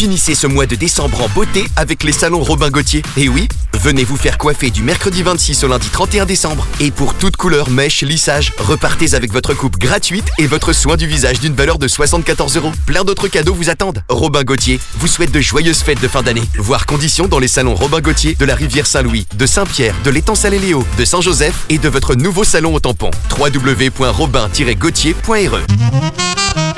Finissez ce mois de décembre en beauté avec les salons Robin Gauthier. Et oui, venez vous faire coiffer du mercredi 26 au lundi 31 décembre. Et pour toute couleur, mèche, lissage, repartez avec votre coupe gratuite et votre soin du visage d'une valeur de 74 €. Plein d'autres cadeaux vous attendent. Robin Gauthier vous souhaite de joyeuses fêtes de fin d'année. Voir conditions dans les salons Robin Gauthier de la Rivière Saint-Louis, de Saint-Pierre, de l'étang Salé-Léo, de Saint-Joseph et de votre nouveau salon au tampon. www.robin-gauthier.re